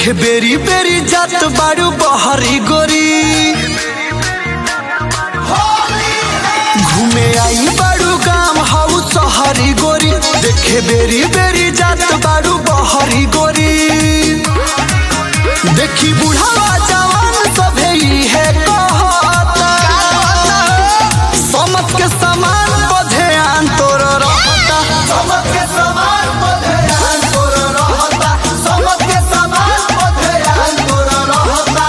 देखे बेरी बेरी जात बारू बहरी गोरी घूमे आई बारू गाम हाउ सहरी गोरी देखे बेरी बेरी जात बारू बहरी गोरी देखी बुढ़ावा जवान सभे है कहता समझ के समान बधे आन तोर रहता समझ के समान बधे आन तोर रहता समझ के समान बधे आन तोर रहता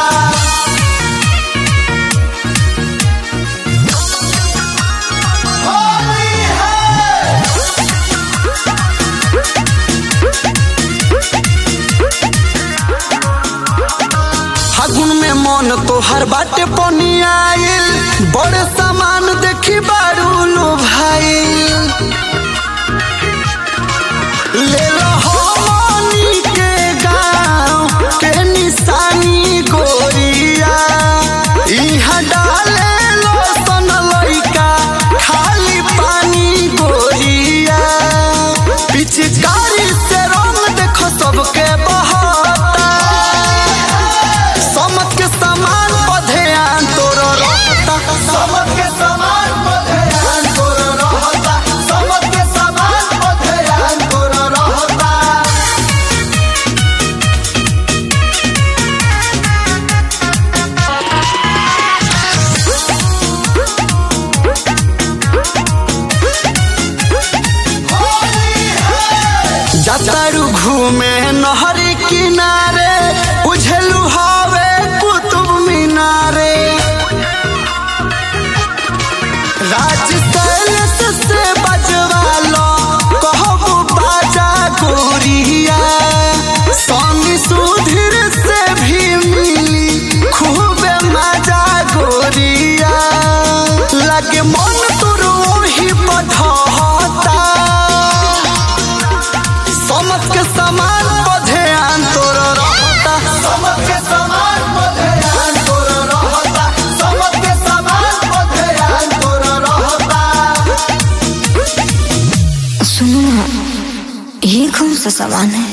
होली है फागुन में मन तोहर बाटे पनी आइल बड़े सामान देखी बारू लो भाई ले लो मनी के गाँव के निशानी गोरिया इहाँ डाले लो सन लइका खाली पानी गोरिया पिचकारी से रंग देखो सबके बहता समझ के समान बधे आन तोर रहता समझ के समान बधे आन तोर रहता समझ के समान बधे आन तोर रहता जातारू घूमे नहरी किनारे उझलू हवे कुतुब मीनारे राजस्थान से बजवा लो कहबू बाजा गोरिया स्वामी सुधीर से भी मिली खूबे मजा गोरिया लगे मन तोर ओही बढ़ता समझ के समान बधे आन तोर रहता समझ के समान बधे आन तोर रहता समझ के समान बधे आन तोर रहता। सुनो ना, ये कौन सा सामान है?